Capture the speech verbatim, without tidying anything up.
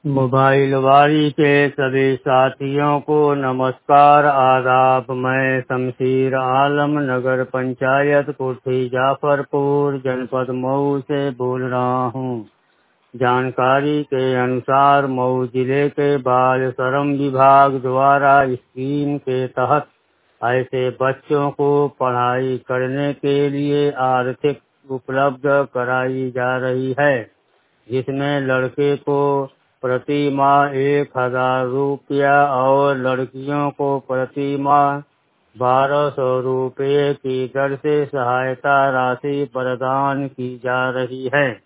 Mobile वारी के सभी साथियों को नमस्कार आदाब। मैं शमशीर आलम नगर पंचायत कोठी जाफरपुर जनपद मऊ से बोल रहा हूँ। जानकारी के अनुसार मऊ जिले के बाल श्रम विभाग द्वारा स्कीम के तहत ऐसे बच्चों को पढ़ाई करने के लिए आर्थिक उपलब्ध कराई जा रही है, जिसमें लड़के को प्रति माह एक हजार रुपया और लड़कियों को प्रति माह बारह सौ रुपये की दर से सहायता राशि प्रदान की जा रही है।